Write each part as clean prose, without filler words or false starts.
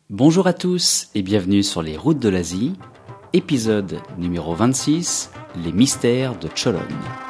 Bonjour à tous et bienvenue sur les routes de l'Asie, épisode numéro 26, les mystères de Cholon.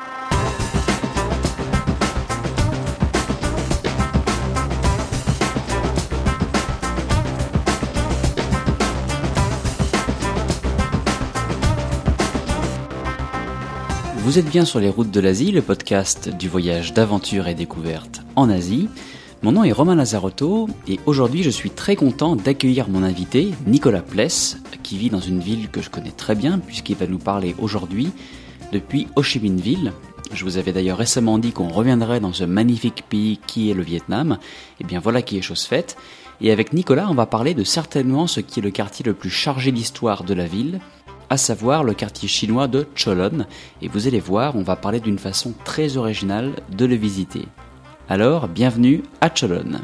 Vous êtes bien sur les routes de l'Asie, le podcast du voyage d'aventure et découverte en Asie. Mon nom est Romain Lazarotto et aujourd'hui je suis très content d'accueillir mon invité Nicolas Pless qui vit dans une ville que je connais très bien puisqu'il va nous parler aujourd'hui depuis Ho Chi Minh Ville. Je vous avais d'ailleurs récemment dit qu'on reviendrait dans ce magnifique pays qui est le Vietnam. Et bien voilà qui est chose faite. Et avec Nicolas on va parler de certainement ce qui est le quartier le plus chargé d'histoire de la ville, à savoir le quartier chinois de Cholon. Et vous allez voir, on va parler d'une façon très originale de le visiter. Alors, bienvenue à Cholon.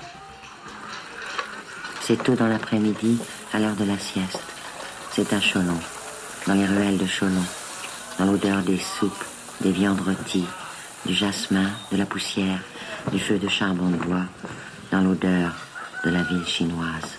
C'est tôt dans l'après-midi, à l'heure de la sieste. C'est à Cholon, dans les ruelles de Cholon, dans l'odeur des soupes, des viandes rôties, du jasmin, de la poussière, du feu de charbon de bois, dans l'odeur de la ville chinoise.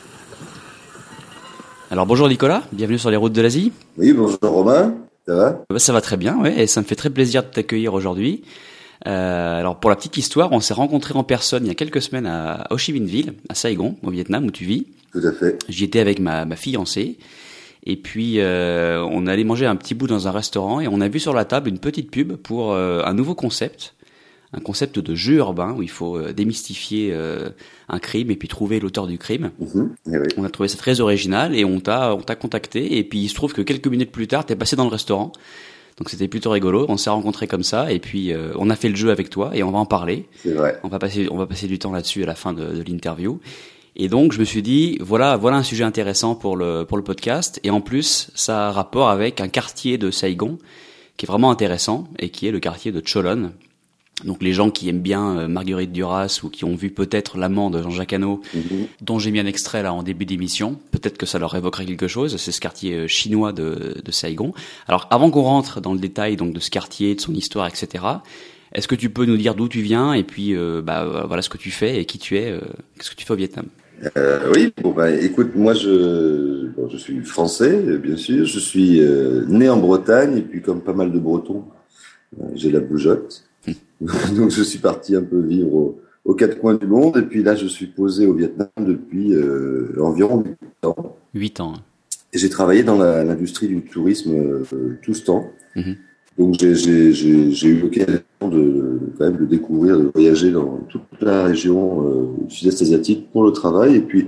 Alors bonjour Nicolas, bienvenue sur les routes de l'Asie. Oui, bonjour Romain, ça va ? Ça va très bien, ouais, et ça me fait très plaisir de t'accueillir aujourd'hui. Alors pour la petite histoire, on s'est rencontrés en personne il y a quelques semaines à Ho Chi Minh Ville, à Saigon, au Vietnam où tu vis. Tout à fait. J'y étais avec ma fiancée et puis on allait manger un petit bout dans un restaurant et on a vu sur la table une petite pub pour un nouveau concept. Un concept de jeu urbain où il faut démystifier un crime et puis trouver l'auteur du crime. Oui. On a trouvé ça très original et on t'a contacté et puis il se trouve que quelques minutes plus tard t'es passé dans le restaurant. Donc c'était plutôt rigolo, on s'est rencontrés comme ça et puis on a fait le jeu avec toi et on va en parler. C'est vrai. On va passer du temps là-dessus à la fin de l'interview. Et donc je me suis dit voilà un sujet intéressant pour le podcast et en plus ça a rapport avec un quartier de Saigon qui est vraiment intéressant et qui est le quartier de Cholon. Donc les gens qui aiment bien Marguerite Duras ou qui ont vu peut-être L'Amant de Jean-Jacques Hano, dont j'ai mis un extrait là en début d'émission, peut-être que ça leur évoquerait quelque chose, c'est ce quartier chinois de Saigon. Alors avant qu'on rentre dans le détail donc de ce quartier, de son histoire, etc., est-ce que tu peux nous dire d'où tu viens et puis voilà ce que tu fais et qui tu es, qu'est-ce que tu fais au Vietnam? Oui, écoute, moi je suis français, bien sûr, je suis né en Bretagne et puis comme pas mal de Bretons, j'ai la bougeotte. Donc je suis parti un peu vivre aux quatre coins du monde et puis là je suis posé au Vietnam depuis environ 8 ans. 8 ans. Et j'ai travaillé dans l'industrie du tourisme tout ce temps. Mm-hmm. Donc j'ai eu l'occasion quand même de découvrir, de voyager dans toute la région sud-est asiatique pour le travail et puis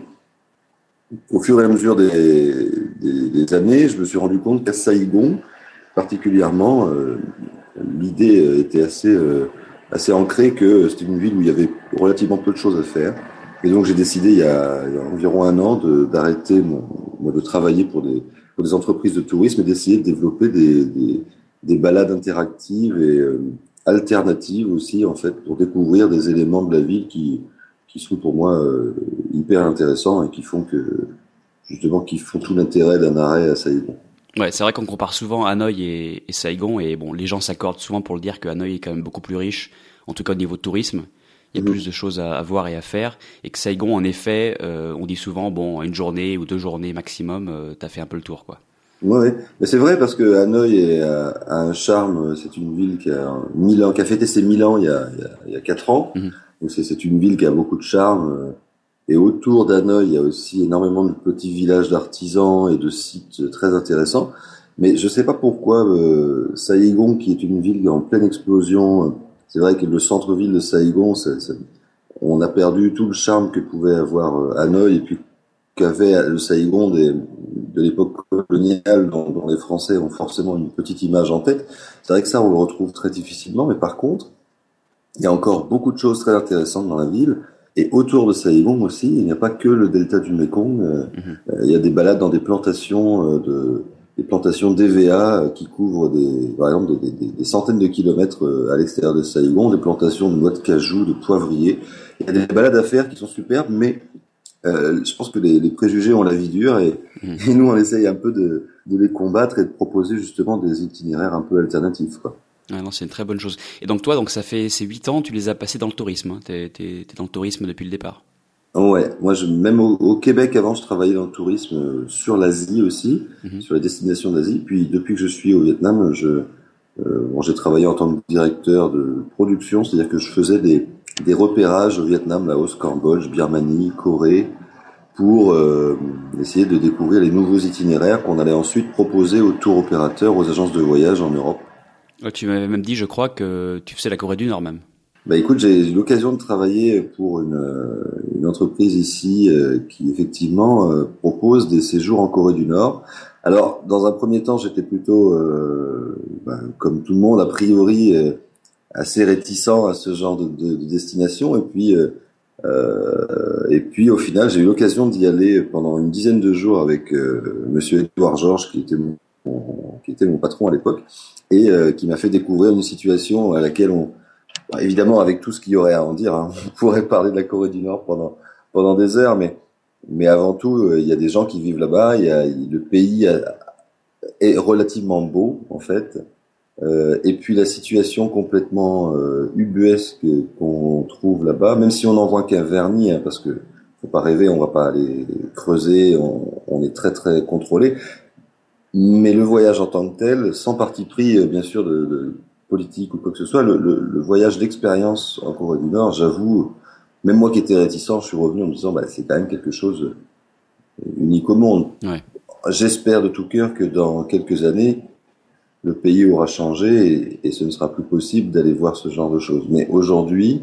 au fur et à mesure des années, je me suis rendu compte qu'à Saigon particulièrement l'idée était assez ancrée que c'était une ville où il y avait relativement peu de choses à faire. Et donc j'ai décidé il y a environ 1 an d'arrêter de travailler pour des entreprises de tourisme et d'essayer de développer des balades interactives et alternatives aussi en fait pour découvrir des éléments de la ville qui sont pour moi hyper intéressants et qui font tout l'intérêt d'un arrêt à Saigon. Ouais, c'est vrai qu'on compare souvent Hanoï et Saigon et bon, les gens s'accordent souvent pour le dire que Hanoï est quand même beaucoup plus riche, en tout cas au niveau de tourisme. Il y a plus de choses à voir et à faire et que Saigon, en effet, on dit souvent bon, 1 journée ou 2 journées maximum, t'as fait un peu le tour, quoi. Ouais, mais c'est vrai parce que Hanoï a un charme. C'est une ville qui a fêté ses 1000 ans il y a 4 ans. Donc c'est une ville qui a beaucoup de charme. Et autour d'Hanoï, il y a aussi énormément de petits villages d'artisans et de sites très intéressants. Mais je sais pas pourquoi Saigon, qui est une ville en pleine explosion, c'est vrai que le centre-ville de Saigon, on a perdu tout le charme que pouvait avoir Hanoï et puis qu'avait le Saigon de l'époque coloniale dont les Français ont forcément une petite image en tête. C'est vrai que ça, on le retrouve très difficilement. Mais par contre, il y a encore beaucoup de choses très intéressantes dans la ville. Et autour de Saigon aussi, il n'y a pas que le delta du Mekong. Il y a des balades dans des plantations d'EVA qui couvrent par exemple des centaines de kilomètres à l'extérieur de Saigon, des plantations de noix de cajou, de poivriers. Il y a des balades à faire qui sont superbes, mais je pense que les préjugés ont la vie dure et nous on essaye un peu de les combattre et de proposer justement des itinéraires un peu alternatifs, quoi. Ah non, c'est une très bonne chose. Et donc toi, ça fait ces 8 ans, tu les as passés dans le tourisme, hein. T'es dans le tourisme depuis le départ. Ouais, moi même au Québec avant, je travaillais dans le tourisme sur l'Asie aussi, sur les destinations d'Asie. Puis depuis que je suis au Vietnam, j'ai travaillé en tant que directeur de production, c'est-à-dire que je faisais des repérages au Vietnam, Laos, Cambodge, Birmanie, Corée, pour essayer de découvrir les nouveaux itinéraires qu'on allait ensuite proposer aux tour opérateurs, aux agences de voyage en Europe. Tu m'avais même dit, je crois, que tu faisais la Corée du Nord même. Bah écoute, j'ai eu l'occasion de travailler pour une entreprise ici qui effectivement propose des séjours en Corée du Nord. Alors, dans un premier temps, j'étais plutôt, comme tout le monde, a priori assez réticent à ce genre de destination. Et puis, au final, j'ai eu l'occasion d'y aller pendant une dizaine de jours avec Monsieur Edouard Georges, qui était mon patron à l'époque, et qui m'a fait découvrir une situation à laquelle évidemment, avec tout ce qu'il y aurait à en dire, hein, on pourrait parler de la Corée du Nord pendant des heures, mais avant tout, il y a des gens qui vivent là-bas. Le pays est relativement beau, en fait. Et puis la situation complètement ubuesque qu'on trouve là-bas, même si on n'en voit qu'un vernis, hein, parce que faut pas rêver, on va pas aller creuser, on est très très contrôlé. Mais le voyage en tant que tel, sans parti pris, bien sûr, de politique ou quoi que ce soit, le voyage d'expérience en Corée du Nord, j'avoue, même moi qui étais réticent, je suis revenu en me disant, c'est quand même quelque chose unique au monde. Ouais. J'espère de tout cœur que dans quelques années, le pays aura changé et ce ne sera plus possible d'aller voir ce genre de choses. Mais aujourd'hui,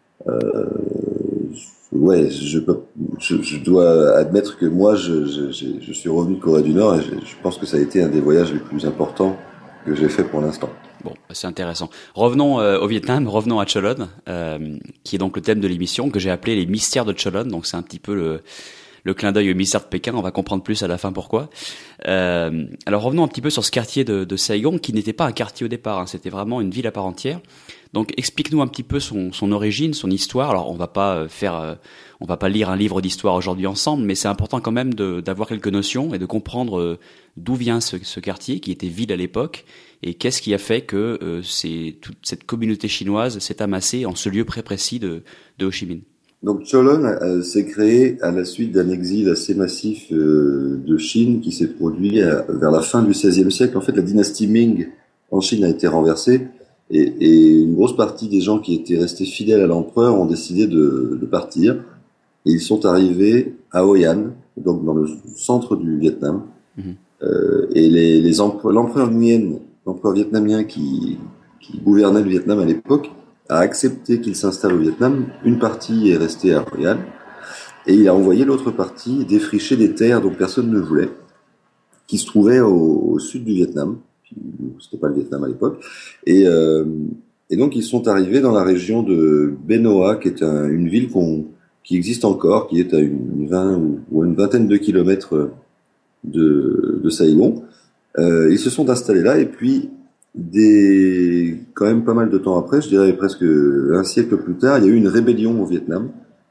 je dois admettre que moi, je suis revenu de Corée du Nord et je pense que ça a été un des voyages les plus importants que j'ai fait pour l'instant. Bon, c'est intéressant. Revenons au Vietnam, revenons à Cholon, qui est donc le thème de l'émission, que j'ai appelé les mystères de Cholon. Donc c'est un petit peu le clin d'œil au mystère de Pékin. On va comprendre plus à la fin pourquoi. Alors revenons un petit peu sur ce quartier de Saigon, qui n'était pas un quartier au départ, hein, c'était vraiment une ville à part entière. Donc explique-nous un petit peu son origine, son histoire. Alors on va pas lire un livre d'histoire aujourd'hui ensemble, mais c'est important quand même d'avoir quelques notions et de comprendre d'où vient ce quartier qui était ville à l'époque et qu'est-ce qui a fait que toute cette communauté chinoise s'est amassée en ce lieu précis de Ho Chi Minh. Donc Cholon s'est créé à la suite d'un exil assez massif de Chine qui s'est produit vers la fin du XVIe siècle. En fait, la dynastie Ming en Chine a été renversée et une grosse partie des gens qui étaient restés fidèles à l'empereur ont décidé de partir. Et ils sont arrivés à Hoi An, donc dans le centre du Vietnam. Et l'empereur Nguyen, l'empereur vietnamien qui gouvernait le Vietnam à l'époque, a accepté qu'il s'installe au Vietnam. Une partie est restée à Hoi An et il a envoyé l'autre partie défricher des terres dont personne ne voulait, qui se trouvaient au sud du Vietnam. C'était pas le Vietnam à l'époque. Et donc ils sont arrivés dans la région de Ben Hoa, qui est une ville qui existe encore, qui est à une vingtaine de kilomètres de Saigon. Ils se sont installés là et puis quand même pas mal de temps après, je dirais presque un siècle plus tard, il y a eu une rébellion au Vietnam.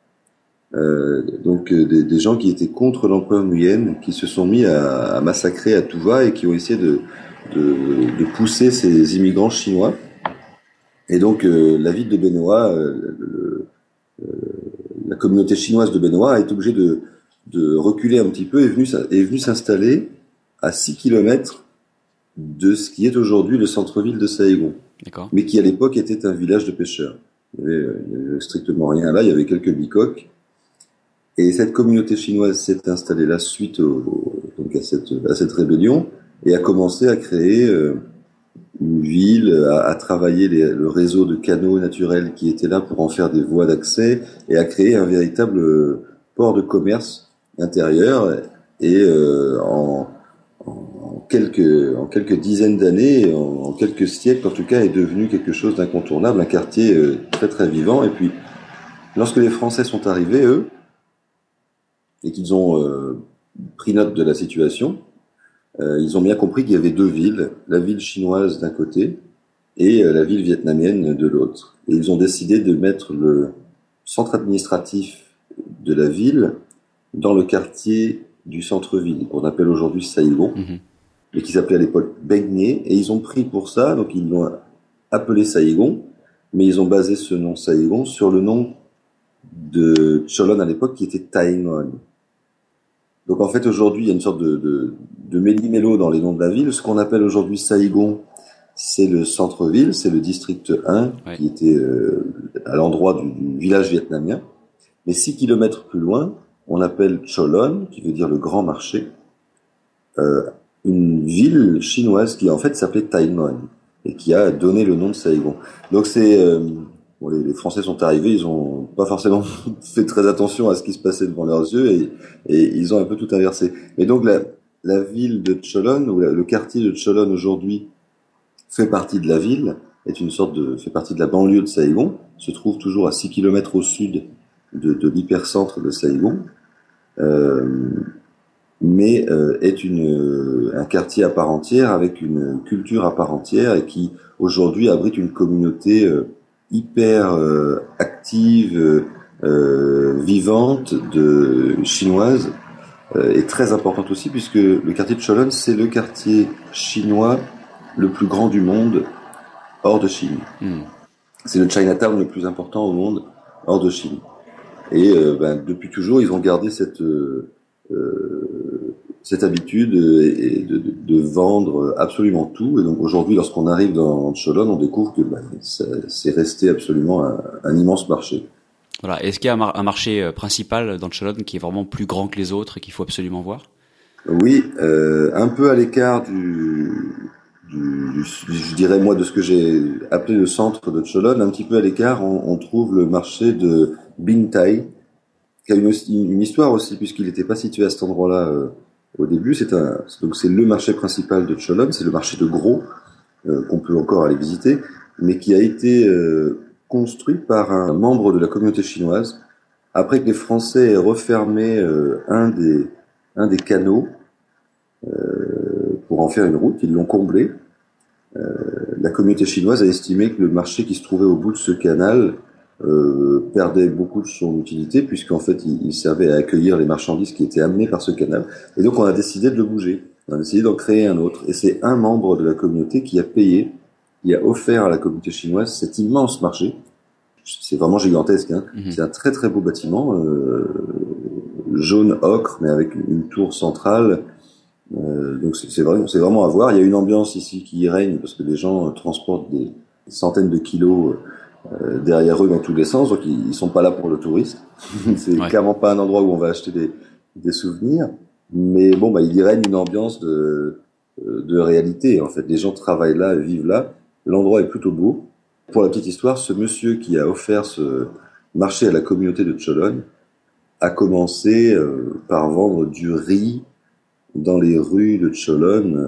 Donc des gens qui étaient contre l'empereur Nguyen, qui se sont mis à massacrer à tout va et qui ont essayé de pousser ces immigrants chinois. Et donc la ville de Ben Hoa, la communauté chinoise de Ben Hoa est obligée de reculer un petit peu et est venue s'installer à 6 kilomètres de ce qui est aujourd'hui le centre-ville de Saigon. D'accord. Mais qui à l'époque était un village de pêcheurs. Il y avait strictement rien là, il y avait quelques bicoques. Et cette communauté chinoise s'est installée là suite donc à cette rébellion et a commencé à créer une ville, à travailler le réseau de canaux naturels qui étaient là pour en faire des voies d'accès et à créer un véritable port de commerce intérieur. Et en quelques dizaines d'années, en quelques siècles en tout cas, est devenu quelque chose d'incontournable, un quartier très très vivant. Et puis, lorsque les Français sont arrivés, eux, et qu'ils ont pris note de la situation, ils ont bien compris qu'il y avait deux villes, la ville chinoise d'un côté et la ville vietnamienne de l'autre. Et ils ont décidé de mettre le centre administratif de la ville dans le quartier du centre-ville, qu'on appelle aujourd'hui Saigon, mais qui s'appelait à l'époque Bac Ninh, et ils ont pris pour ça, donc ils l'ont appelé Saigon, mais ils ont basé ce nom Saigon sur le nom de Cholon à l'époque qui était Taengon. Donc en fait aujourd'hui il y a une sorte de méli-mélo dans les noms de la ville. Ce qu'on appelle aujourd'hui Saigon, c'est le centre-ville, c'est le district 1 qui était à l'endroit du village vietnamien. Mais 6 kilomètres plus loin, on appelle Cholon, qui veut dire le grand marché, une ville chinoise qui en fait s'appelait Taingon et qui a donné le nom de Saigon. Donc c'est bon, les Français sont arrivés, ils ont pas forcément fait très attention à ce qui se passait devant leurs yeux et ils ont un peu tout inversé. Mais donc la ville de Cholon ou le quartier de Cholon aujourd'hui fait partie de la ville, fait partie de la banlieue de Saigon, se trouve toujours à 6 kilomètres au sud de l'hypercentre de Saigon. Mais est un quartier à part entière avec une culture à part entière et qui aujourd'hui abrite une communauté hyper active, vivante, chinoise et très importante aussi puisque le quartier de Cholon c'est le quartier chinois le plus grand du monde hors de Chine. C'est le Chinatown le plus important au monde hors de Chine. Et depuis toujours ils ont gardé cette habitude de vendre absolument tout. Et donc aujourd'hui, lorsqu'on arrive dans Cholon, on découvre que c'est resté absolument un immense marché. Voilà. Est-ce qu'il y a un marché principal dans Cholon qui est vraiment plus grand que les autres et qu'il faut absolument voir? Oui, un peu à l'écart je dirais moi de ce que j'ai appelé le centre de Cholon, un petit peu à l'écart, on trouve le marché de Binh Tai, qui a une histoire aussi puisqu'il n'était pas situé à cet endroit-là au début. Donc c'est le marché principal de Cholon, c'est le marché de gros qu'on peut encore aller visiter, mais qui a été construit par un membre de la communauté chinoise après que les Français aient refermé un des canaux pour en faire une route. Ils l'ont comblé. La communauté chinoise a estimé que le marché qui se trouvait au bout de ce canal perdait beaucoup de son utilité puisqu'en fait il servait à accueillir les marchandises qui étaient amenées par ce canal et donc on a décidé de le bouger, on a décidé d'en créer un autre et c'est un membre de la communauté qui a offert à la communauté chinoise cet immense marché. C'est vraiment gigantesque, hein. C'est un très très beau bâtiment jaune ocre mais avec une tour centrale, donc c'est vraiment à voir. Il y a une ambiance ici qui y règne parce que les gens transportent des centaines de kilos derrière eux dans tous les sens, donc ils sont pas là pour le touriste. C'est clairement pas un endroit où on va acheter des souvenirs, mais bon il y règne une ambiance de réalité. En fait, les gens travaillent là, vivent là. L'endroit est plutôt beau. Pour la petite histoire, ce monsieur qui a offert ce marché à la communauté de Cholon a commencé par vendre du riz dans les rues de Cholon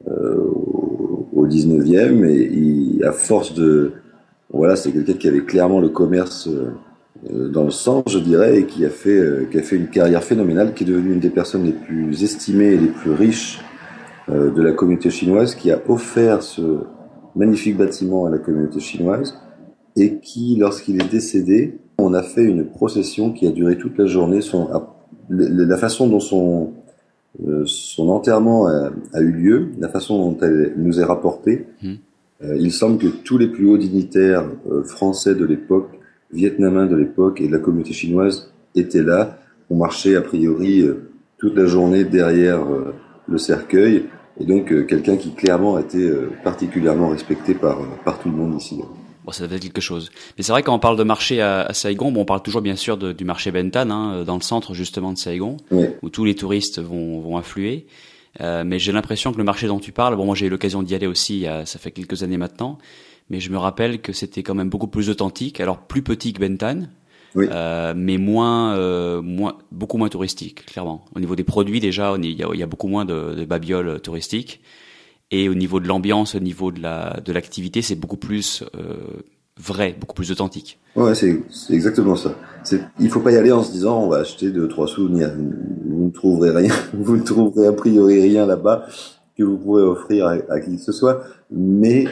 au 19e et à force c'est quelqu'un qui avait clairement le commerce dans le sang, je dirais, et qui a fait une carrière phénoménale, qui est devenue une des personnes les plus estimées et les plus riches de la communauté chinoise, qui a offert ce magnifique bâtiment à la communauté chinoise, et qui, lorsqu'il est décédé, on a fait une procession qui a duré toute la journée. La façon dont son enterrement a eu lieu, la façon dont elle nous est rapportée, il semble que tous les plus hauts dignitaires français de l'époque, vietnamiens de l'époque et de la communauté chinoise étaient là, ont marché a priori toute la journée derrière le cercueil, et donc quelqu'un qui clairement a été particulièrement respecté par tout le monde ici. Bon, ça doit être quelque chose. Mais c'est vrai quand on parle de marché à Saigon, on parle toujours bien sûr du marché Ben Thanh, dans le centre justement de Saigon, où tous les touristes vont affluer. Mais j'ai l'impression que le marché dont tu parles, moi j'ai eu l'occasion d'y aller aussi, ça fait quelques années maintenant, mais je me rappelle que c'était quand même beaucoup plus authentique, alors plus petit que Ben Thanh, mais beaucoup moins touristique, clairement. Au niveau des produits déjà, il y a beaucoup moins de babioles touristiques, et au niveau de l'ambiance, au niveau de l'activité, c'est beaucoup plus vrai, beaucoup plus authentique. Ouais, c'est exactement ça. Il faut pas y aller en se disant on va acheter 2-3 souvenirs. Vous ne trouverez rien, vous ne trouverez a priori rien là-bas que vous pourrez offrir à qui que ce soit. Mais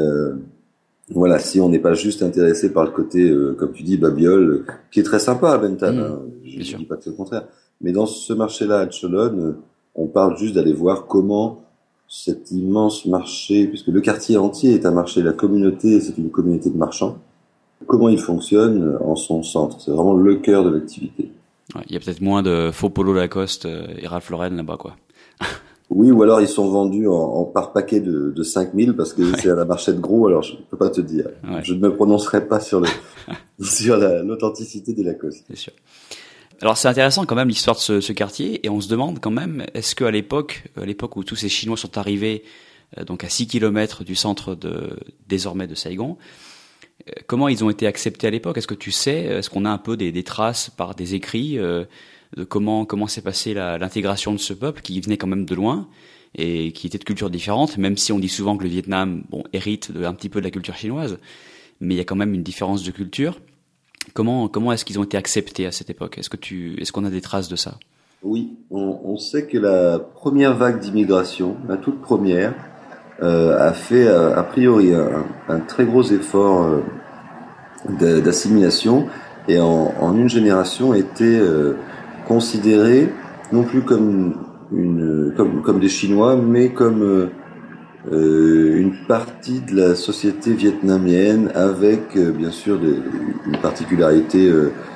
si on n'est pas juste intéressé par le côté, comme tu dis, babiole, qui est très sympa à Ben Thanh, je ne dis pas que c'est le contraire. Mais dans ce marché-là à Cholon, on parle juste d'aller voir comment cet immense marché, puisque le quartier entier est un marché, la communauté, c'est une communauté de marchands. comment il fonctionne en son centre. C'est vraiment le cœur de l'activité. Ouais, il y a peut-être moins de faux polo Lacoste et Ralph Lauren là-bas, quoi. Oui, ou alors ils sont vendus par paquet de 5000 parce que c'est à la marchette gros, alors je ne peux pas te dire. Ouais. Je ne me prononcerai pas sur l'authenticité des Lacoste. C'est sûr. Alors c'est intéressant quand même l'histoire de ce quartier, et on se demande quand même, est-ce qu'à l'époque où tous ces Chinois sont arrivés, donc à 6 km du centre désormais de Saigon, comment ils ont été acceptés à l'époque? Est-ce que tu sais, est-ce qu'on a un peu des traces par des écrits de comment s'est passée l'intégration de ce peuple qui venait quand même de loin et qui était de cultures différentes, même si on dit souvent que le Vietnam, hérite un petit peu de la culture chinoise, mais il y a quand même une différence de culture. Comment est-ce qu'ils ont été acceptés à cette époque? Est-ce qu'on a des traces de ça? Oui, on sait que la première vague d'immigration, la toute première, a fait a priori un très gros effort d'assimilation, et en une génération était considérés non plus comme des Chinois, mais comme une partie de la société vietnamienne, avec bien sûr une particularité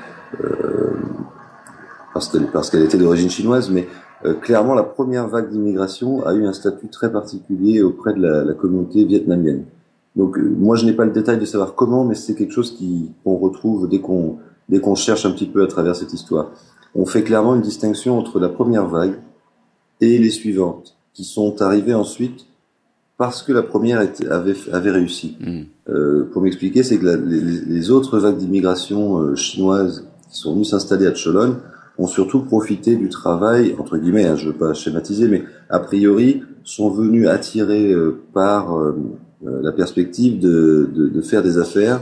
parce qu'elle était d'origine chinoise, mais clairement la première vague d'immigration a eu un statut très particulier auprès de la communauté vietnamienne. Donc moi je n'ai pas le détail de savoir comment, mais c'est quelque chose qu'on retrouve dès qu'on cherche un petit peu à travers cette histoire. On fait clairement une distinction entre la première vague et les suivantes, qui sont arrivées ensuite parce que la première avait réussi. Pour m'expliquer, c'est que les autres vagues d'immigration chinoises qui sont venues s'installer à Cholon ont surtout profité du travail, entre guillemets, je ne veux pas schématiser, mais a priori sont venus attirés par la perspective de faire des affaires,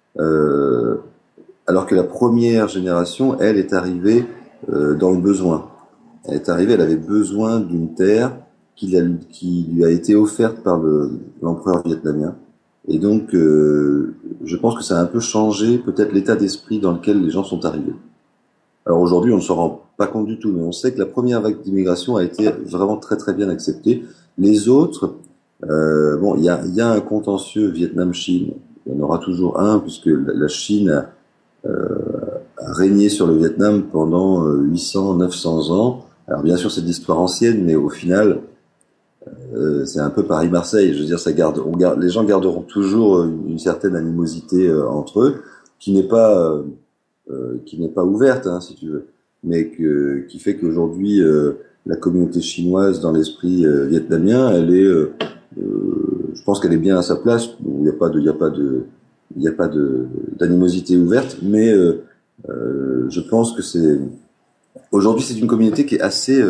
alors que la première génération, elle, est arrivée dans le besoin. Elle avait besoin d'une terre qui lui a été offerte par l'empereur vietnamien. Et donc, je pense que ça a un peu changé peut-être l'état d'esprit dans lequel les gens sont arrivés. Alors aujourd'hui, on ne s'en rend pas compte du tout, mais on sait que la première vague d'immigration a été vraiment très très bien acceptée. Les autres, il y a un contentieux Vietnam-Chine. Il y en aura toujours un, puisque la Chine a régné sur le Vietnam pendant 800-900 ans. Alors bien sûr, c'est de l'histoire ancienne, mais au final, c'est un peu Paris-Marseille. Je veux dire, les gens garderont toujours une certaine animosité entre eux, qui n'est pas ouverte, si tu veux, mais qui fait qu'aujourd'hui la communauté chinoise dans l'esprit vietnamien, elle est, je pense qu'elle est bien à sa place. Il n'y a pas d'animosité ouverte, mais je pense que aujourd'hui c'est une communauté qui est assez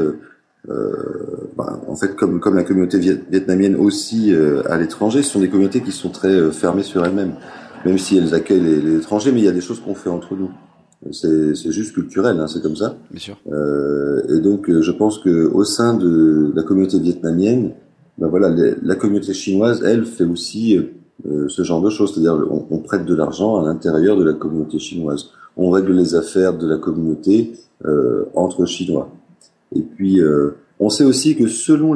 en fait comme la communauté vietnamienne aussi à l'étranger, ce sont des communautés qui sont très fermées sur elles-mêmes, même si elles accueillent les étrangers, mais il y a des choses qu'on fait entre nous. C'est juste culturel, c'est comme ça. Bien sûr. Et donc je pense que au sein de la communauté vietnamienne, la communauté chinoise, elle, fait aussi ce genre de choses, c'est-à-dire on prête de l'argent à l'intérieur de la communauté chinoise. On règle les affaires de la communauté entre Chinois. Et puis on sait aussi que selon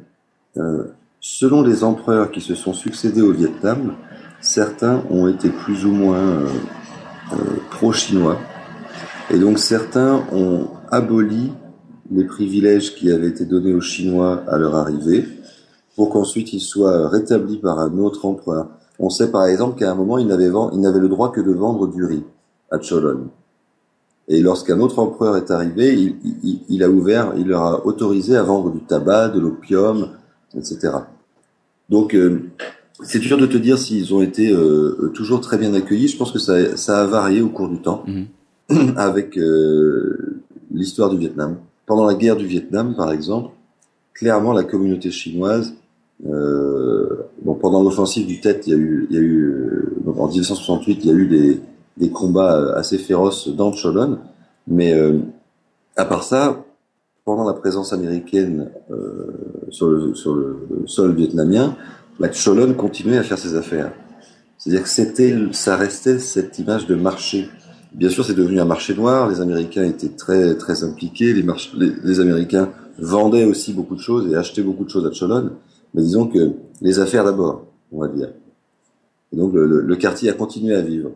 les empereurs qui se sont succédés au Vietnam, certains ont été plus ou moins pro-chinois, et donc certains ont aboli les privilèges qui avaient été donnés aux Chinois à leur arrivée, pour qu'ensuite ils soient rétablis par un autre empereur. On sait par exemple qu'à un moment ils n'avaient le droit que de vendre du riz à Cholon. Et lorsqu'un autre empereur est arrivé, il leur a autorisé à vendre du tabac, de l'opium, etc. Donc c'est dur de te dire s'ils ont été toujours très bien accueillis. Je pense que ça a varié au cours du temps avec l'histoire du Vietnam. Pendant la guerre du Vietnam, par exemple, clairement la communauté chinoise, pendant l'offensive du Tet, il y a eu en 1968, il y a eu des combats assez féroces dans Cholon, mais à part ça, pendant la présence américaine sur le sol vietnamien, Cholon continuait à faire ses affaires. C'est-à-dire que ça restait cette image de marché. Bien sûr, c'est devenu un marché noir. Les Américains étaient très très impliqués. Les Américains vendaient aussi beaucoup de choses et achetaient beaucoup de choses à Cholon. Mais disons que les affaires d'abord, on va dire. Et donc le quartier a continué à vivre.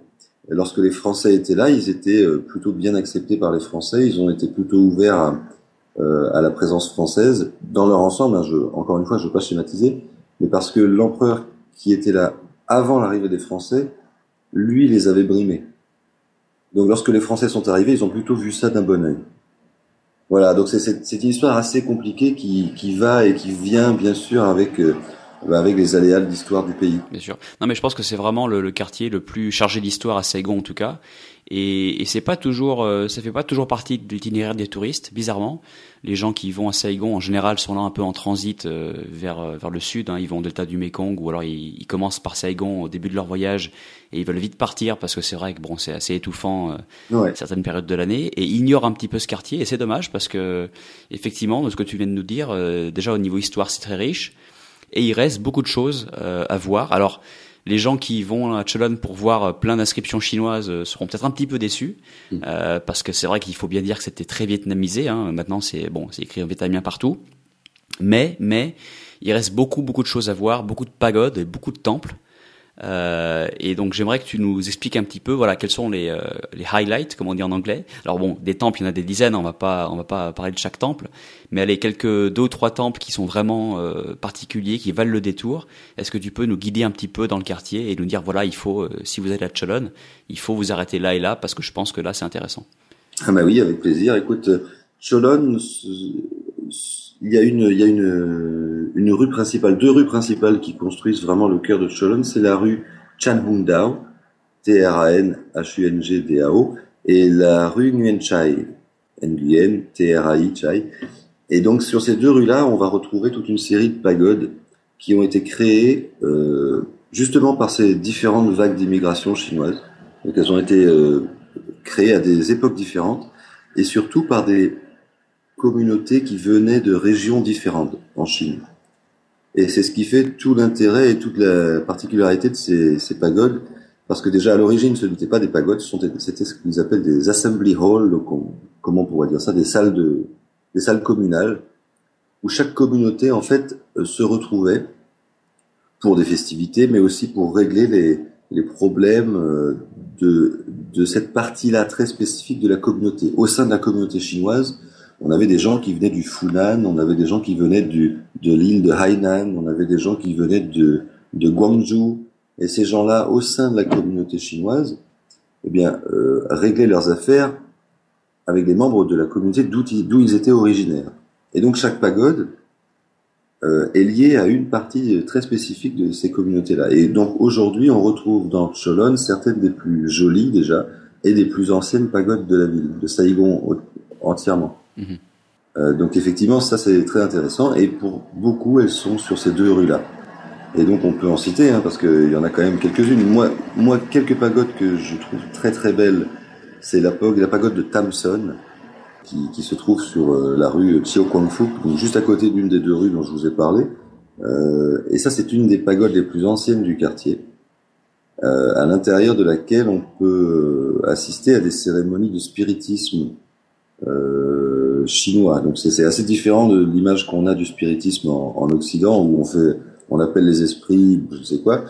Et lorsque les Français étaient là, ils étaient plutôt bien acceptés par les Français. Ils ont été plutôt ouverts à la présence française dans leur ensemble. Hein, encore une fois, je ne veux pas schématiser, mais parce que l'empereur qui était là avant l'arrivée des Français, lui, les avait brimés. Donc lorsque les Français sont arrivés, ils ont plutôt vu ça d'un bon œil. Voilà, donc c'est une histoire assez compliquée qui va et qui vient bien sûr avec les aléas de l'histoire du pays. Bien sûr. Non, mais je pense que c'est vraiment le quartier le plus chargé d'histoire à Saigon en tout cas. Et c'est pas toujours, ça fait pas toujours partie de l'itinéraire des touristes. Bizarrement, les gens qui vont à Saigon en général sont là un peu en transit vers le sud. Hein. Ils vont au delta du Mekong ou alors ils commencent par Saigon au début de leur voyage et ils veulent vite partir parce que c'est vrai que bon, c'est assez étouffant certaines périodes de l'année et ils ignorent un petit peu ce quartier et c'est dommage parce que effectivement, de ce que tu viens de nous dire, déjà au niveau histoire c'est très riche et il reste beaucoup de choses à voir. Alors les gens qui vont à Cholon pour voir plein d'inscriptions chinoises seront peut-être un petit peu déçus parce que c'est vrai qu'il faut bien dire que c'était très vietnamisé. Hein. Maintenant, c'est écrit en vietnamien partout, mais il reste beaucoup de choses à voir, beaucoup de pagodes et beaucoup de temples. Et donc j'aimerais que tu nous expliques un petit peu, voilà, quels sont les highlights, comme on dit en anglais. Alors bon, des temples, il y en a des dizaines, on va pas parler de chaque temple, mais allez, deux ou trois temples qui sont vraiment particuliers, qui valent le détour. Est-ce que tu peux nous guider un petit peu dans le quartier et nous dire, voilà, il faut, si vous êtes à Cholon, il faut vous arrêter là et là, parce que je pense que là c'est intéressant. Ah bah oui, avec plaisir. Écoute, Cholon, il y a une rue principale, deux rues principales qui construisent vraiment le cœur de Cholon. C'est la rue Chan Hung Dao, Tranhungdao, et la rue Nguyen Chai, Nguyen, Trai Chai. Et donc sur ces deux rues-là, on va retrouver toute une série de pagodes qui ont été créées justement par ces différentes vagues d'immigration chinoise. Donc elles ont été créées à des époques différentes et surtout par des communautés qui venaient de régions différentes en Chine. Et c'est ce qui fait tout l'intérêt et toute la particularité de ces pagodes, parce que déjà à l'origine ce n'étaient pas des pagodes, c'était ce qu'ils appellent des assembly halls, donc comment on pourrait dire ça, des salles communales, où chaque communauté en fait se retrouvait pour des festivités, mais aussi pour régler les problèmes de cette partie-là très spécifique de la communauté. Au sein de la communauté chinoise, on avait des gens qui venaient du Funan, on avait des gens qui venaient de l'île de Hainan, on avait des gens qui venaient de Guangzhou, et ces gens-là, au sein de la communauté chinoise, eh bien, réglaient leurs affaires avec des membres de la communauté d'où ils étaient originaires. Et donc chaque pagode est liée à une partie très spécifique de ces communautés-là. Et donc aujourd'hui, on retrouve dans Cholon certaines des plus jolies déjà et des plus anciennes pagodes de la ville, de Saigon entièrement. Donc effectivement, ça c'est très intéressant et pour beaucoup, elles sont sur ces deux rues-là. Et donc on peut en citer, hein, parce qu'il y en a quand même quelques-unes. Moi, quelques pagodes que je trouve très très belles, c'est la pagode de Tam Son, qui se trouve sur la rue Chiao Kwang Phuc, donc juste à côté d'une des deux rues dont je vous ai parlé. Et ça, c'est une des pagodes les plus anciennes du quartier, à l'intérieur de laquelle on peut assister à des cérémonies de spiritisme chinois. Donc c'est assez différent de l'image qu'on a du spiritisme en Occident, où on appelle les esprits, je sais quoi.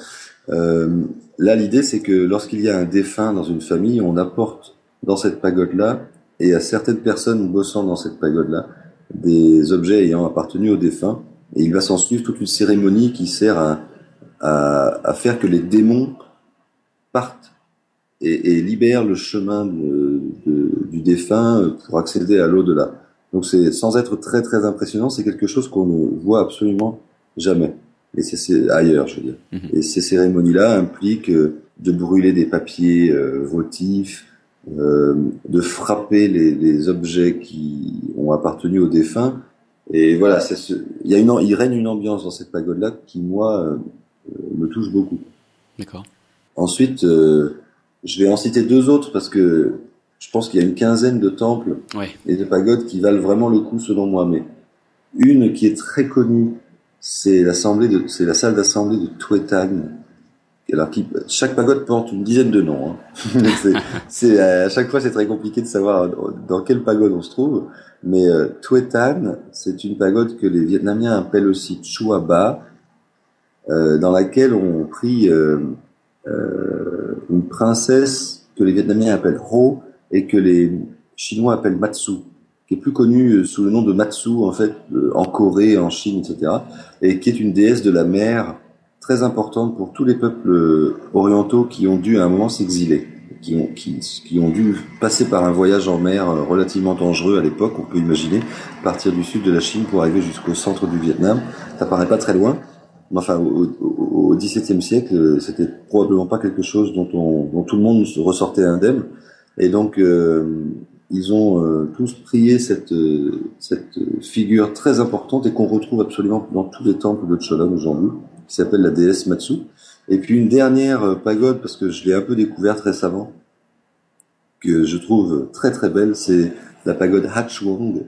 Là, l'idée, c'est que lorsqu'il y a un défunt dans une famille, on apporte dans cette pagode-là, et à certaines personnes bossant dans cette pagode-là, des objets ayant appartenu au défunt, et il va s'en suivre toute une cérémonie qui sert à faire que les démons partent et libèrent le chemin du défunt pour accéder à l'au-delà. Donc c'est, sans être très très impressionnant, c'est quelque chose qu'on ne voit absolument jamais. Et c'est ailleurs, je veux dire. Et ces cérémonies-là impliquent de brûler des papiers votifs, de frapper les objets qui ont appartenu au défunt. Et voilà, il règne une ambiance dans cette pagode-là qui, moi, me touche beaucoup. D'accord. Ensuite, je vais en citer deux autres parce que je pense qu'il y a une quinzaine de temples et de pagodes qui valent vraiment le coup selon moi. Mais une qui est très connue, c'est la salle d'assemblée de Tuet Tan. Alors chaque pagode porte une dizaine de noms. Hein. À chaque fois c'est très compliqué de savoir dans quelle pagode on se trouve. Mais Tuet Tan, c'est une pagode que les Vietnamiens appellent aussi Chua Ba, dans laquelle on prie une princesse que les Vietnamiens appellent Ho et que les Chinois appellent Matsu, qui est plus connue sous le nom de Matsu en fait en Corée, en Chine, etc. et qui est une déesse de la mer très importante pour tous les peuples orientaux qui ont dû à un moment s'exiler, qui ont dû passer par un voyage en mer relativement dangereux à l'époque. On peut imaginer partir du sud de la Chine pour arriver jusqu'au centre du Vietnam. Ça paraît pas très loin. Mais enfin, au XVIIe siècle, c'était probablement pas quelque chose dont tout le monde ressortait indemne. Et donc, ils ont tous prié cette figure très importante et qu'on retrouve absolument dans tous les temples de Cholon aujourd'hui, qui s'appelle la déesse Matsu. Et puis une dernière pagode, parce que je l'ai un peu découverte récemment, que je trouve très très belle, c'est la pagode Hachuong,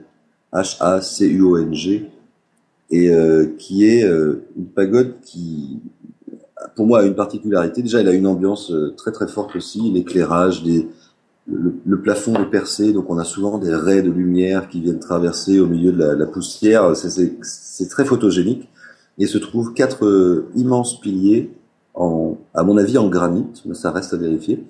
Hacuong, et qui est une pagode qui, pour moi, a une particularité. Déjà, elle a une ambiance très très forte aussi, l'éclairage, le plafond est percé, donc on a souvent des raies de lumière qui viennent traverser au milieu de la poussière. C'est très photogénique. Et se trouvent 4 immenses piliers, à mon avis en granit, mais ça reste à vérifier,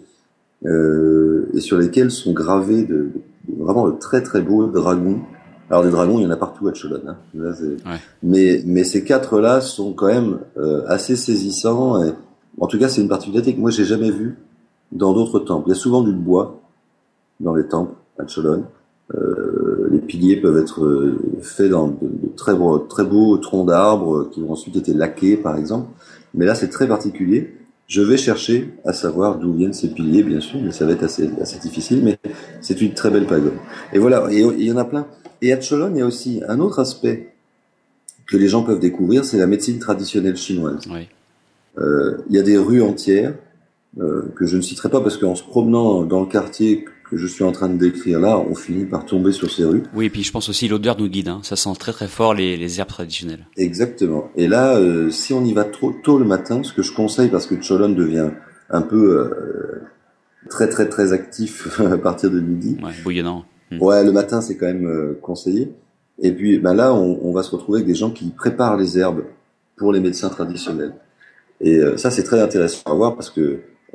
et sur lesquels sont gravés vraiment de très très beaux dragons. Alors des dragons, il y en a partout à Cholon, hein. Là, mais ces 4-là sont quand même assez saisissants. Et, en tout cas, c'est une particularité que moi j'ai jamais vue dans d'autres temples. Il y a souvent du bois dans les temples à Cholon. Les piliers peuvent être faits dans de très beaux troncs d'arbres qui ont ensuite été laqués, par exemple. Mais là, c'est très particulier. Je vais chercher à savoir d'où viennent ces piliers, bien sûr, mais ça va être assez difficile. Mais c'est une très belle pagode. Et voilà, et il y en a plein. Et à Cholon, il y a aussi un autre aspect que les gens peuvent découvrir, c'est la médecine traditionnelle chinoise. Oui. Il y a des rues entières que je ne citerai pas parce qu'en se promenant dans le quartier que je suis en train de décrire là, on finit par tomber sur ces rues. Oui, et puis je pense aussi l'odeur nous guide, hein. Ça sent très très fort les herbes traditionnelles. Exactement. Et là, si on y va trop tôt le matin, ce que je conseille parce que Cholon devient un peu très très très actif à partir de midi. Ouais, bouillonnant. Ouais, le matin c'est quand même conseillé. Et puis ben là, on va se retrouver avec des gens qui préparent les herbes pour les médecins traditionnels. Et ça c'est très intéressant à voir parce que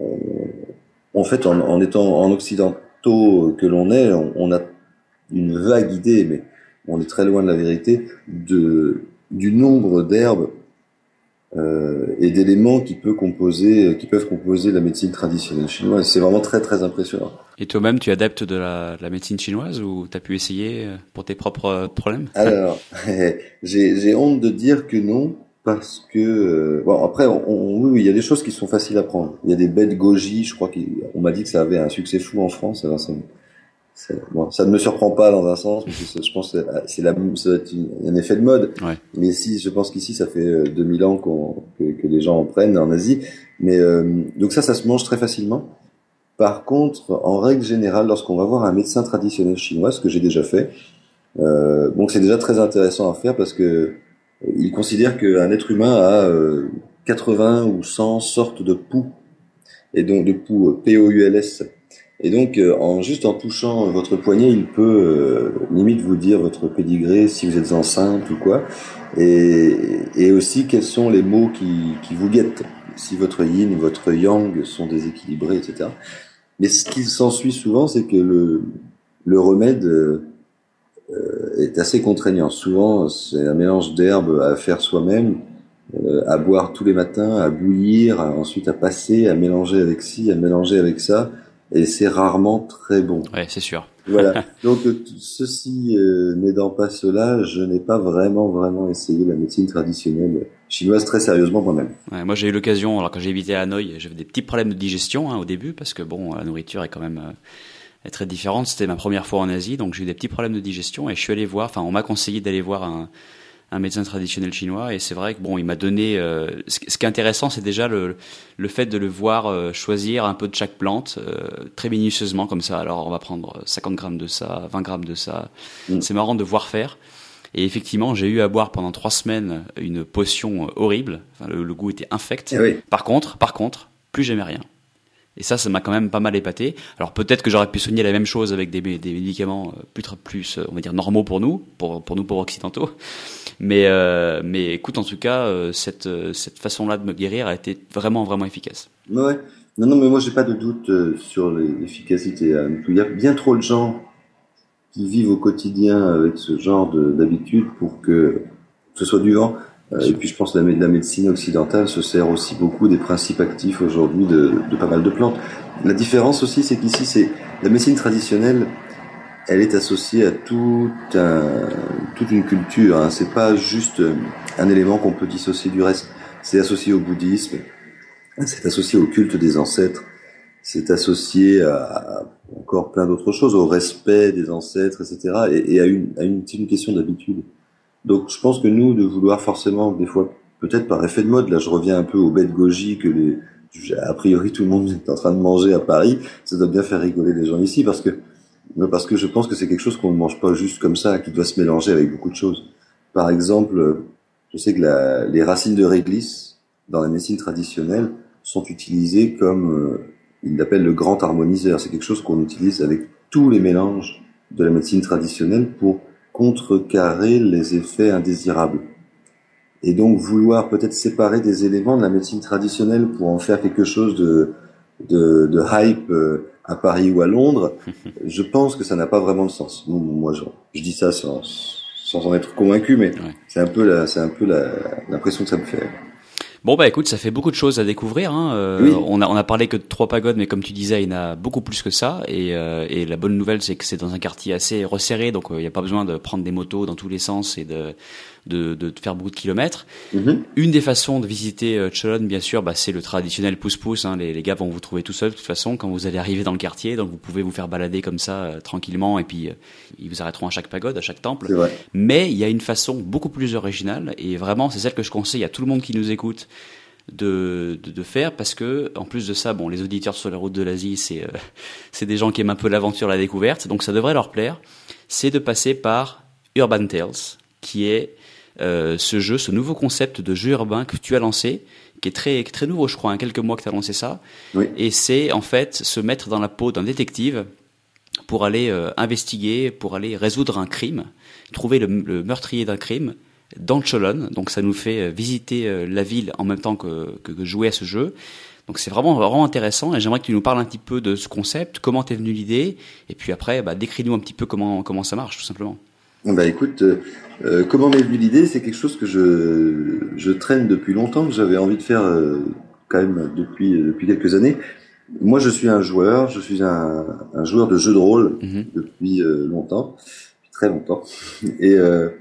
en fait, en étant en occidentaux que l'on est, on a une vague idée, mais on est très loin de la vérité, du nombre d'herbes et d'éléments qui peuvent composer la médecine traditionnelle chinoise. C'est vraiment très très impressionnant. Et toi-même, tu es adepte de la médecine chinoise ou t'as pu essayer pour tes propres problèmes? Alors, j'ai honte de dire que non. Parce que bon après oui, il y a des choses qui sont faciles à prendre. Il y a des baies de goji, je crois qu'on m'a dit que ça avait un succès fou en France. Alors ça ne me surprend pas dans un sens, parce que je pense que ça doit être un effet de mode. Ouais. Mais si je pense qu'ici ça fait 2000 ans que les gens en prennent en Asie. Mais donc ça se mange très facilement. Par contre, en règle générale, lorsqu'on va voir un médecin traditionnel chinois, ce que j'ai déjà fait, donc c'est déjà très intéressant à faire parce que il considère qu'un être humain a 80 ou 100 sortes de poux, et donc de poux POULS. Et donc, juste en touchant votre poignet, il peut limite vous dire votre pédigré, si vous êtes enceinte ou quoi, et aussi quels sont les maux qui vous guettent, si votre yin ou votre yang sont déséquilibrés, etc. Mais ce qui s'ensuit souvent, c'est que le remède est assez contraignant. Souvent, c'est un mélange d'herbes à faire soi-même, à boire tous les matins, à bouillir, ensuite à passer, à mélanger avec ci, à mélanger avec ça, et c'est rarement très bon. Ouais, c'est sûr. Voilà. Donc, ceci n'aidant pas cela, je n'ai pas vraiment essayé la médecine traditionnelle chinoise très sérieusement moi-même. Ouais, moi, j'ai eu l'occasion, alors quand j'ai habité à Hanoï, j'avais des petits problèmes de digestion au début, parce que bon, la nourriture est quand même est très différente. C'était ma première fois en Asie, donc j'ai eu des petits problèmes de digestion et je suis allé voir, on m'a conseillé d'aller voir un médecin traditionnel chinois, et c'est vrai que bon, il m'a donné ce qui est intéressant, c'est déjà le fait de le voir choisir un peu de chaque plante très minutieusement comme ça. Alors on va prendre 50 grammes de ça, 20 grammes de ça. C'est marrant de voir faire. Et effectivement, j'ai eu à boire pendant 3 semaines une potion horrible. Le goût était infect. Oui. Par contre, plus jamais rien. Et ça m'a quand même pas mal épaté. Alors peut-être que j'aurais pu soigner la même chose avec des médicaments plus on va dire normaux pour nous occidentaux. Mais écoute, en tout cas, cette façon-là de me guérir a été vraiment efficace. Ouais. Non, non, mais moi j'ai pas de doute sur l'efficacité. Il y a bien trop de gens qui vivent au quotidien avec ce genre d'habitude pour que ce soit du vent. Et puis je pense que la médecine occidentale se sert aussi beaucoup des principes actifs aujourd'hui de pas mal de plantes. La différence aussi, c'est qu'ici, c'est la médecine traditionnelle, elle est associée à toute une culture. Hein. C'est pas juste un élément qu'on peut dissocier du reste. C'est associé au bouddhisme, c'est associé au culte des ancêtres, c'est associé à encore plein d'autres choses, au respect des ancêtres, etc. Et à une question d'habitude. Donc je pense que nous, de vouloir forcément, des fois, peut-être par effet de mode, là je reviens un peu au bête goji que a priori tout le monde est en train de manger à Paris, ça doit bien faire rigoler les gens ici, parce que je pense que c'est quelque chose qu'on ne mange pas juste comme ça, qui doit se mélanger avec beaucoup de choses. Par exemple, je sais que les racines de réglisse, dans la médecine traditionnelle, sont utilisées comme, ils l'appellent le grand harmoniseur. C'est quelque chose qu'on utilise avec tous les mélanges de la médecine traditionnelle pour contrecarrer les effets indésirables. Et donc vouloir peut-être séparer des éléments de la médecine traditionnelle pour en faire quelque chose de hype à Paris ou à Londres, je pense que ça n'a pas vraiment de sens. Moi, je dis ça sans en être convaincu, mais ouais. C'est un peu l'impression que ça me fait. Bon bah écoute, ça fait beaucoup de choses à découvrir. Hein. Oui. On a parlé que de 3 pagodes, mais comme tu disais, il y en a beaucoup plus que ça. Et la bonne nouvelle, c'est que c'est dans un quartier assez resserré, donc il n'y a pas besoin de prendre des motos dans tous les sens et de faire beaucoup de kilomètres. Mm-hmm. Une des façons de visiter Cholon, bien sûr, c'est le traditionnel pouce-pouce. Hein. Les gars vont vous trouver tout seuls de toute façon quand vous allez arriver dans le quartier, donc vous pouvez vous faire balader comme ça tranquillement, et puis ils vous arrêteront à chaque pagode, à chaque temple. Mais il y a une façon beaucoup plus originale, et vraiment c'est celle que je conseille à tout le monde qui nous écoute de faire, parce que en plus de ça, bon, les auditeurs sur les routes de l'Asie, c'est des gens qui aiment un peu l'aventure, la découverte, donc ça devrait leur plaire. C'est de passer par Urban Tales, qui est ce nouveau concept de jeu urbain que tu as lancé, qui est très nouveau, je crois, hein, quelques mois que tu as lancé ça. Oui. Et c'est en fait se mettre dans la peau d'un détective pour aller investiguer, pour aller résoudre un crime, trouver le meurtrier d'un crime dans Cholon. Donc ça nous fait visiter la ville en même temps que jouer à ce jeu. Donc c'est vraiment intéressant, et j'aimerais que tu nous parles un petit peu de ce concept, comment t'es venue l'idée, et puis après décris-nous un petit peu comment ça marche tout simplement. Écoute, comment m'est venue l'idée, c'est quelque chose que je traîne depuis longtemps, que j'avais envie de faire quand même depuis quelques années. Moi je suis un joueur de jeux de rôle depuis longtemps, depuis très longtemps, et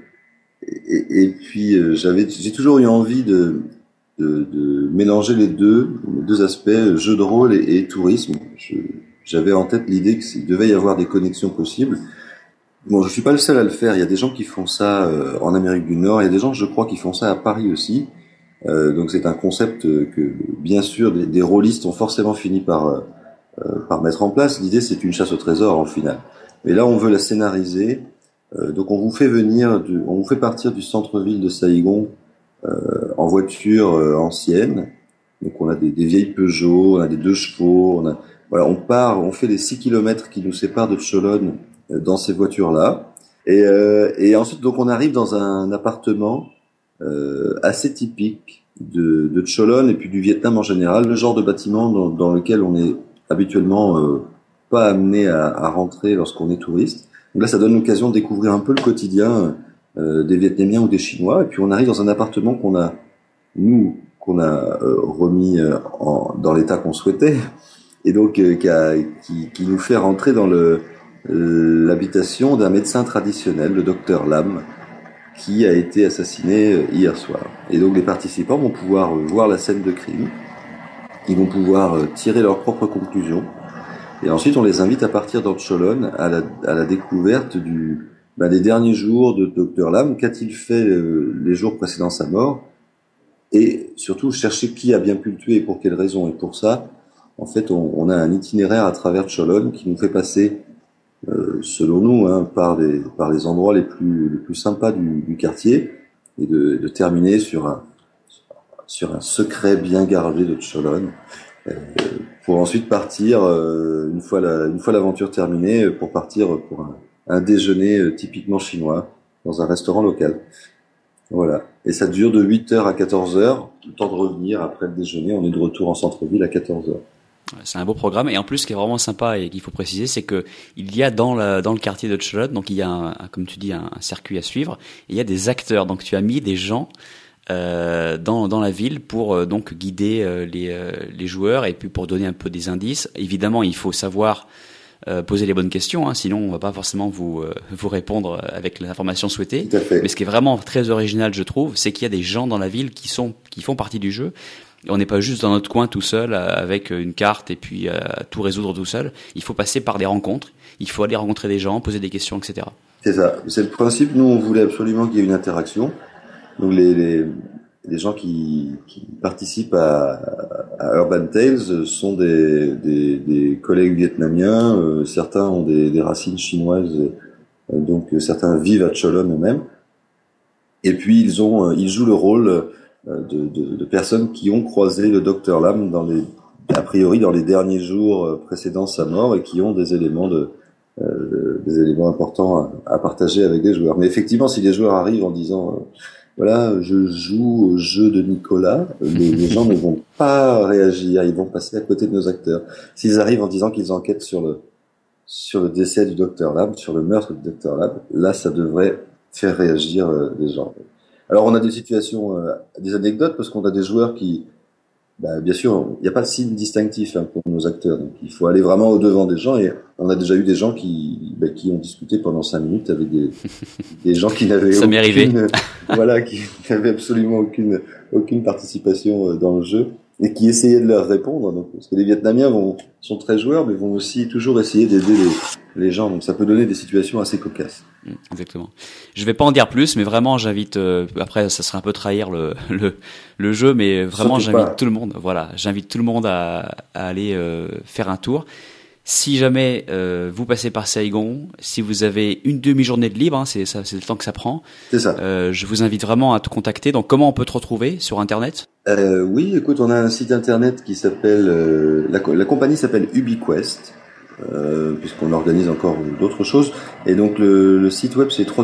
puis j'ai toujours eu envie de mélanger les deux aspects, jeux de rôle et tourisme. J'avais en tête l'idée qu'il devait y avoir des connexions possibles. Bon, je suis pas le seul à le faire. Il y a des gens qui font ça en Amérique du Nord. Il y a des gens, je crois, qui font ça à Paris aussi. Donc c'est un concept que, bien sûr, des rôlistes ont forcément fini par mettre en place. L'idée, c'est une chasse au trésor en finale. Et là, on veut la scénariser. Donc on vous fait partir du centre-ville de Saïgon en voiture ancienne. Donc on a des vieilles Peugeot, on a des 2 chevaux, on fait les 6 kilomètres qui nous séparent de Cholon dans ces voitures-là. Et ensuite, donc on arrive dans un appartement assez typique de Cholon et puis du Vietnam en général, le genre de bâtiment dans lequel on est habituellement pas amené à rentrer lorsqu'on est touriste. Donc là, ça donne l'occasion de découvrir un peu le quotidien des Vietnamiens ou des Chinois. Et puis on arrive dans un appartement qu'on a remis dans l'état qu'on souhaitait, et donc qui nous fait rentrer dans l'habitation d'un médecin traditionnel, le docteur Lam, qui a été assassiné hier soir. Et donc les participants vont pouvoir voir la scène de crime, ils vont pouvoir tirer leurs propres conclusions. Et ensuite, on les invite à partir dans Cholon à la découverte des derniers jours de Dr Lam. Qu'a-t-il fait les jours précédant sa mort? Et surtout, chercher qui a bien pu le tuer et pour quelles raisons. Et pour ça, en fait, on a un itinéraire à travers Cholon qui nous fait passer, selon nous, par les endroits les plus sympas du quartier, et de terminer sur un secret bien gardé de Cholon. Pour ensuite partir, une fois l'aventure terminée, pour partir pour un déjeuner typiquement chinois dans un restaurant local. Voilà. Et ça dure de 8h à 14h, le temps de revenir après le déjeuner. On est de retour en centre-ville à 14h. C'est un beau programme, et en plus, ce qui est vraiment sympa et qu'il faut préciser, c'est que il y a dans le quartier de Cholon, donc il y a comme tu dis, un circuit à suivre, et il y a des acteurs. Donc tu as mis des gens dans la ville pour donc guider les joueurs et puis pour donner un peu des indices. Évidemment, il faut savoir poser les bonnes questions, hein, sinon on va pas forcément vous répondre avec l'information souhaitée. Mais ce qui est vraiment très original, je trouve, c'est qu'il y a des gens dans la ville qui font partie du jeu. On n'est pas juste dans notre coin tout seul avec une carte et puis tout résoudre tout seul. Il faut passer par des rencontres. Il faut aller rencontrer des gens, poser des questions, etc. C'est ça. C'est le principe. Nous, on voulait absolument qu'il y ait une interaction. Donc les gens qui participent à Urban Tales sont des collègues vietnamiens. Certains ont des racines chinoises. Donc certains vivent à Cholon eux-mêmes. Et puis ils jouent le rôle de personnes qui ont croisé le Dr Lam a priori dans les derniers jours précédant sa mort et qui ont des éléments importants à partager avec les joueurs. Mais effectivement, si les joueurs arrivent en disant voilà, je joue au jeu de Nicolas, les gens ne vont pas réagir, ils vont passer à côté de nos acteurs. S'ils arrivent en disant qu'ils enquêtent sur le décès du Dr Lam, sur le meurtre du Dr Lam, là ça devrait faire réagir les gens. Alors on a des situations, des anecdotes, parce qu'on a des joueurs qui, bien sûr, il n'y a pas de signe distinctif pour nos acteurs, donc il faut aller vraiment au devant des gens, et on a déjà eu des gens qui ont discuté pendant 5 minutes avec des gens qui n'avaient ça m'est arrivé. qui n'avaient absolument aucune participation dans le jeu, et qui essayaient de leur répondre. Donc, parce que les Vietnamiens sont très joueurs, mais vont aussi toujours essayer d'aider les gens. Donc ça peut donner des situations assez cocasses. Exactement. Je vais pas en dire plus, mais vraiment j'invite. Après, ça serait un peu trahir le jeu, mais vraiment j'invite tout le monde. Voilà, j'invite tout le monde à aller faire un tour. Si jamais vous passez par Saigon, si vous avez une demi-journée de libre, c'est le temps que ça prend. C'est ça. Je vous invite vraiment à te contacter. Donc, comment on peut te retrouver sur Internet ? Oui, écoute, on a un site internet qui s'appelle la compagnie s'appelle UbiQuest, puisqu'on organise encore d'autres choses. Et donc le site web c'est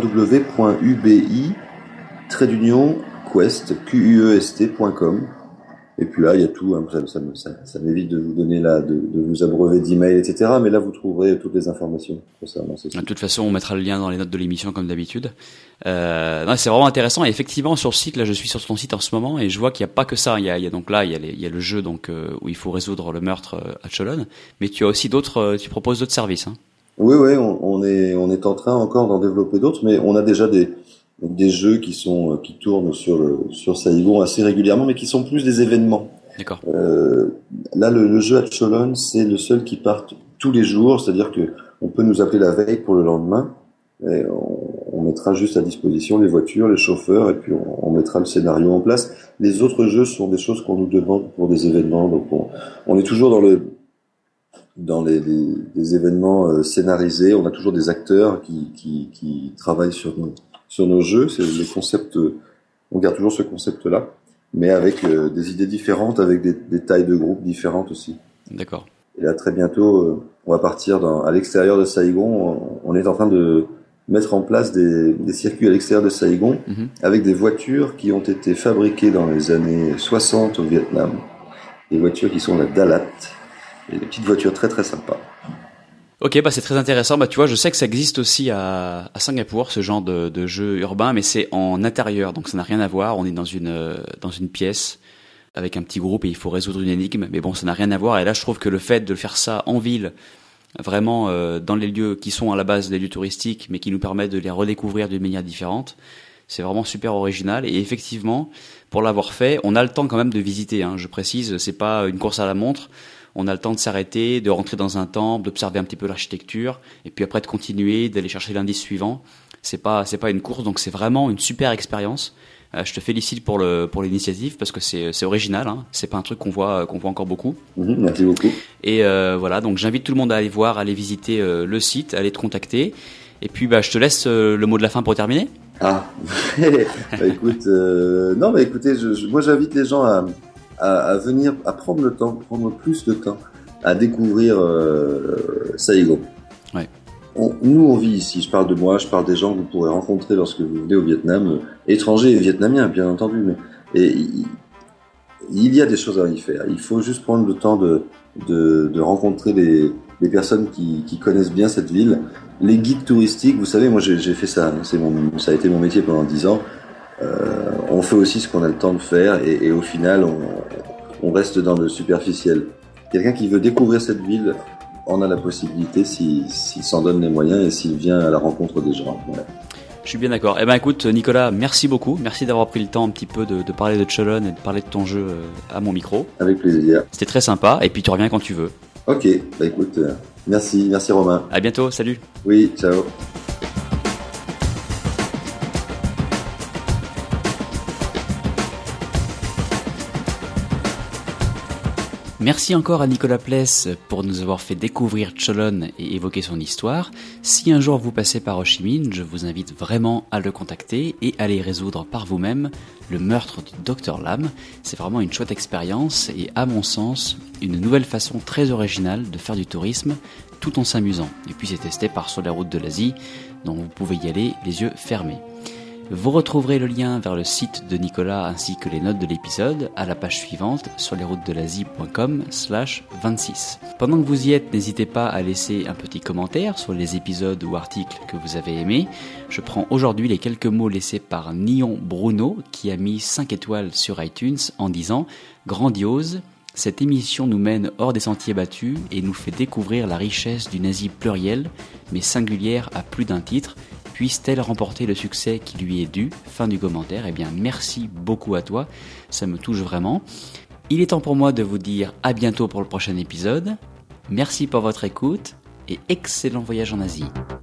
www.ubi-quest.com. Et puis là, il y a tout, hein, ça m'évite de vous donner de vous abreuver d'emails, etc. Mais là, vous trouverez toutes les informations concernant ce site. De toute façon, on mettra le lien dans les notes de l'émission comme d'habitude. Non, c'est vraiment intéressant. Et effectivement, sur le site, là, je suis sur ton site en ce moment et je vois qu'il n'y a pas que ça. Il y a le jeu donc où il faut résoudre le meurtre à Cholon, mais tu as aussi tu proposes d'autres services. Hein. Oui, on est en train encore d'en développer d'autres, mais on a déjà des jeux qui tournent sur Saigon assez régulièrement, mais qui sont plus des événements. D'accord. Là, le jeu à Cholon, c'est le seul qui part tous les jours, c'est-à-dire que on peut nous appeler la veille pour le lendemain, et on mettra juste à disposition les voitures, les chauffeurs, et puis on mettra le scénario en place. Les autres jeux sont des choses qu'on nous demande pour des événements, donc on est toujours dans les événements scénarisés. On a toujours des acteurs qui travaillent sur nos jeux. C'est le concept, on garde toujours ce concept-là, mais avec des idées différentes, avec des tailles de groupes différentes aussi. D'accord. Et là, très bientôt, on va partir à l'extérieur de Saigon. On est en train de mettre en place des circuits à l'extérieur de Saigon, avec des voitures qui ont été fabriquées dans les années 60 au Vietnam. Des voitures qui sont la Dalat, et des petites voitures très très sympas. Ok, c'est très intéressant. Tu vois, je sais que ça existe aussi à Singapour, ce genre de jeu urbain, mais c'est en intérieur, donc ça n'a rien à voir. On est dans une pièce avec un petit groupe et il faut résoudre une énigme, mais bon, ça n'a rien à voir. Et là, je trouve que le fait de faire ça en ville, vraiment dans les lieux qui sont à la base des lieux touristiques, mais qui nous permettent de les redécouvrir d'une manière différente, c'est vraiment super original. Et effectivement, pour l'avoir fait, on a le temps quand même de visiter. Hein. Je précise, c'est pas une course à la montre. On a le temps de s'arrêter, de rentrer dans un temple, d'observer un petit peu l'architecture, et puis après de continuer, d'aller chercher l'indice suivant. C'est pas une course, donc c'est vraiment une super expérience. Je te félicite pour l'initiative parce que c'est original. Hein. C'est pas un truc qu'on voit encore beaucoup. Merci beaucoup. Et voilà, donc j'invite tout le monde à aller voir, à aller visiter le site, à aller te contacter. Et puis je te laisse le mot de la fin pour terminer. Ah, écoute, écoutez, moi j'invite les gens à venir, à prendre plus de temps, à découvrir Saigon. Ouais. Nous, on vit ici. Je parle de moi, je parle des gens que vous pourrez rencontrer lorsque vous venez au Vietnam, étrangers et vietnamiens, bien entendu. il y a des choses à y faire. Il faut juste prendre le temps de rencontrer les personnes qui connaissent bien cette ville. Les guides touristiques, vous savez, moi j'ai fait ça. Hein, ça a été mon métier pendant 10 ans. On fait aussi ce qu'on a le temps de faire et au final, on reste dans le superficiel. Quelqu'un qui veut découvrir cette ville en a la possibilité s'il s'en donne les moyens et s'il vient à la rencontre des gens. Voilà. Je suis bien d'accord. Eh ben écoute Nicolas, merci beaucoup. Merci d'avoir pris le temps un petit peu de parler de Cholon et de parler de ton jeu à mon micro. Avec plaisir. C'était très sympa et puis tu reviens quand tu veux. Ok, bah écoute, merci Romain. À bientôt, salut. Oui, ciao. Merci encore à Nicolas Pless pour nous avoir fait découvrir Cholon et évoquer son histoire. Si un jour vous passez par Ho Chi Minh, je vous invite vraiment à le contacter et à aller résoudre par vous-même le meurtre du Dr Lam. C'est vraiment une chouette expérience et à mon sens, une nouvelle façon très originale de faire du tourisme tout en s'amusant. Et puis c'est testé par Sur les routes de l'Asie, donc vous pouvez y aller les yeux fermés. Vous retrouverez le lien vers le site de Nicolas ainsi que les notes de l'épisode à la page suivante sur lesroutesdelasie.com/26. Pendant que vous y êtes, n'hésitez pas à laisser un petit commentaire sur les épisodes ou articles que vous avez aimés. Je prends aujourd'hui les quelques mots laissés par Nion Bruno qui a mis 5 étoiles sur iTunes en disant « Grandiose ». Cette émission nous mène hors des sentiers battus et nous fait découvrir la richesse d'une Asie plurielle, mais singulière à plus d'un titre. Puisse-t-elle remporter le succès qui lui est dû ? Fin du commentaire. Eh bien, merci beaucoup à toi. Ça me touche vraiment. Il est temps pour moi de vous dire à bientôt pour le prochain épisode. Merci pour votre écoute et excellent voyage en Asie.